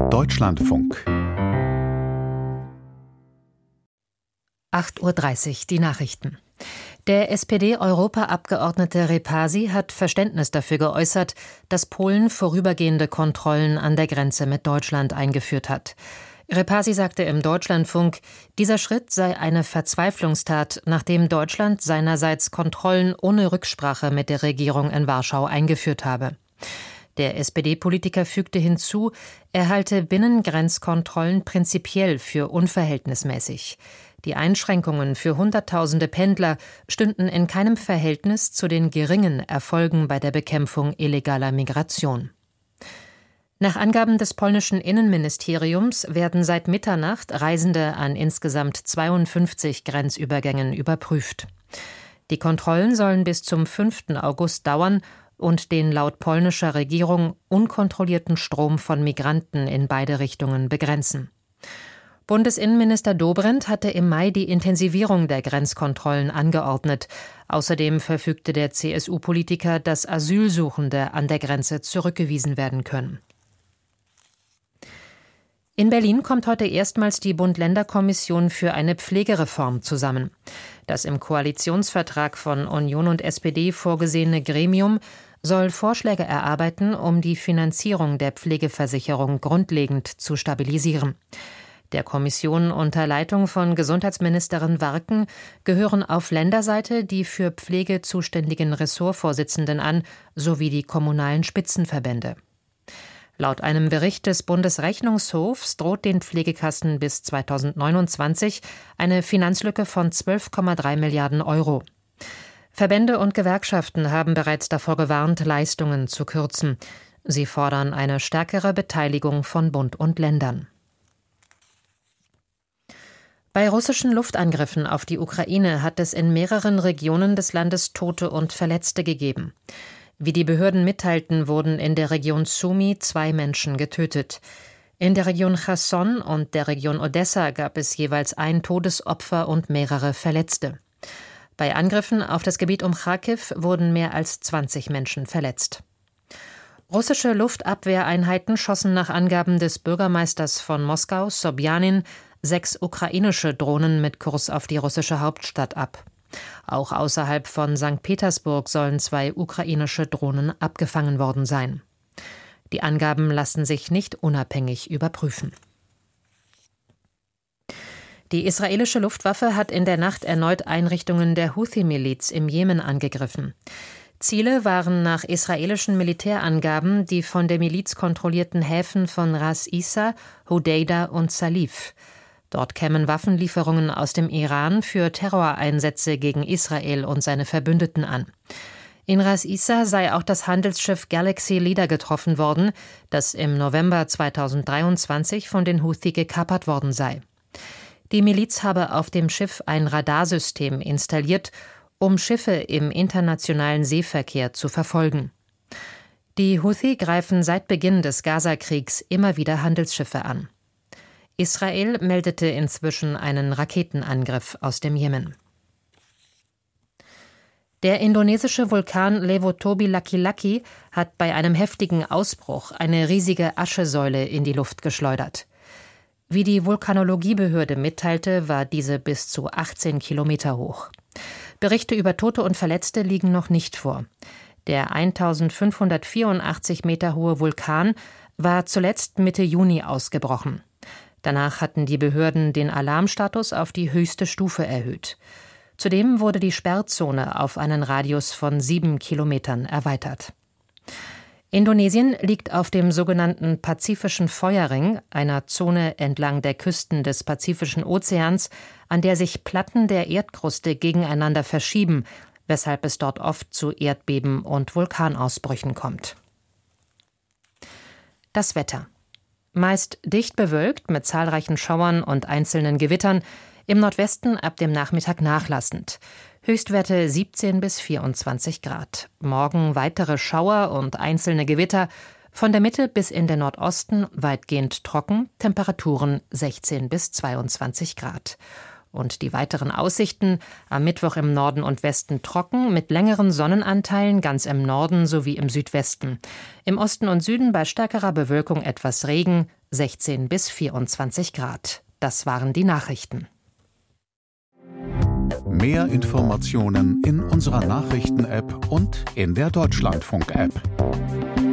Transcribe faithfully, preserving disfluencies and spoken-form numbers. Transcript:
Deutschlandfunk. acht Uhr dreißig, die Nachrichten. Der S P D-Europaabgeordnete Repasi hat Verständnis dafür geäußert, dass Polen vorübergehende Kontrollen an der Grenze mit Deutschland eingeführt hat. Repasi sagte im Deutschlandfunk, dieser Schritt sei eine Verzweiflungstat, nachdem Deutschland seinerseits Kontrollen ohne Rücksprache mit der Regierung in Warschau eingeführt habe. Der S P D-Politiker fügte hinzu, er halte Binnengrenzkontrollen prinzipiell für unverhältnismäßig. Die Einschränkungen für Hunderttausende Pendler stünden in keinem Verhältnis zu den geringen Erfolgen bei der Bekämpfung illegaler Migration. Nach Angaben des polnischen Innenministeriums werden seit Mitternacht Reisende an insgesamt zweiundfünfzig Grenzübergängen überprüft. Die Kontrollen sollen bis zum fünften August dauern und den laut polnischer Regierung unkontrollierten Strom von Migranten in beide Richtungen begrenzen. Bundesinnenminister Dobrindt hatte im Mai die Intensivierung der Grenzkontrollen angeordnet. Außerdem verfügte der C S U-Politiker, dass Asylsuchende an der Grenze zurückgewiesen werden können. In Berlin kommt heute erstmals die Bund-Länder-Kommission für eine Pflegereform zusammen. Das im Koalitionsvertrag von Union und S P D vorgesehene Gremium soll Vorschläge erarbeiten, um die Finanzierung der Pflegeversicherung grundlegend zu stabilisieren. Der Kommission unter Leitung von Gesundheitsministerin Warken gehören auf Länderseite die für Pflege zuständigen Ressortvorsitzenden an, sowie die kommunalen Spitzenverbände. Laut einem Bericht des Bundesrechnungshofs droht den Pflegekassen bis zweitausendneunundzwanzig eine Finanzlücke von zwölf Komma drei Milliarden Euro. Verbände und Gewerkschaften haben bereits davor gewarnt, Leistungen zu kürzen. Sie fordern eine stärkere Beteiligung von Bund und Ländern. Bei russischen Luftangriffen auf die Ukraine hat es in mehreren Regionen des Landes Tote und Verletzte gegeben. Wie die Behörden mitteilten, wurden in der Region Sumy zwei Menschen getötet. In der Region Cherson und der Region Odessa gab es jeweils ein Todesopfer und mehrere Verletzte. Bei Angriffen auf das Gebiet um Charkiw wurden mehr als zwanzig Menschen verletzt. Russische Luftabwehreinheiten schossen nach Angaben des Bürgermeisters von Moskau, Sobjanin, sechs ukrainische Drohnen mit Kurs auf die russische Hauptstadt ab. Auch außerhalb von Sankt Petersburg sollen zwei ukrainische Drohnen abgefangen worden sein. Die Angaben lassen sich nicht unabhängig überprüfen. Die israelische Luftwaffe hat in der Nacht erneut Einrichtungen der Houthi-Miliz im Jemen angegriffen. Ziele waren nach israelischen Militärangaben die von der Miliz kontrollierten Häfen von Ras Issa, Hodeida und Salif. Dort kämen Waffenlieferungen aus dem Iran für Terroreinsätze gegen Israel und seine Verbündeten an. In Ras Issa sei auch das Handelsschiff Galaxy Leader getroffen worden, das im November zweitausenddreiundzwanzig von den Houthi gekapert worden sei. Die Miliz habe auf dem Schiff ein Radarsystem installiert, um Schiffe im internationalen Seeverkehr zu verfolgen. Die Houthi greifen seit Beginn des Gaza-Kriegs immer wieder Handelsschiffe an. Israel meldete inzwischen einen Raketenangriff aus dem Jemen. Der indonesische Vulkan Lewotobi-Laki-Laki hat bei einem heftigen Ausbruch eine riesige Aschesäule in die Luft geschleudert. Wie die Vulkanologiebehörde mitteilte, war diese bis zu achtzehn Kilometer hoch. Berichte über Tote und Verletzte liegen noch nicht vor. Der eintausendfünfhundertvierundachtzig Meter hohe Vulkan war zuletzt Mitte Juni ausgebrochen. Danach hatten die Behörden den Alarmstatus auf die höchste Stufe erhöht. Zudem wurde die Sperrzone auf einen Radius von sieben Kilometern erweitert. Indonesien liegt auf dem sogenannten Pazifischen Feuerring, einer Zone entlang der Küsten des Pazifischen Ozeans, an der sich Platten der Erdkruste gegeneinander verschieben, weshalb es dort oft zu Erdbeben und Vulkanausbrüchen kommt. Das Wetter. Meist dicht bewölkt mit zahlreichen Schauern und einzelnen Gewittern, im Nordwesten ab dem Nachmittag nachlassend. Höchstwerte siebzehn bis vierundzwanzig Grad. Morgen weitere Schauer und einzelne Gewitter, von der Mitte bis in den Nordosten weitgehend trocken, Temperaturen sechzehn bis zweiundzwanzig Grad. Und die weiteren Aussichten: am Mittwoch im Norden und Westen trocken, mit längeren Sonnenanteilen ganz im Norden sowie im Südwesten. Im Osten und Süden bei stärkerer Bewölkung etwas Regen, sechzehn bis vierundzwanzig Grad. Das waren die Nachrichten. Mehr Informationen in unserer Nachrichten-App und in der Deutschlandfunk-App.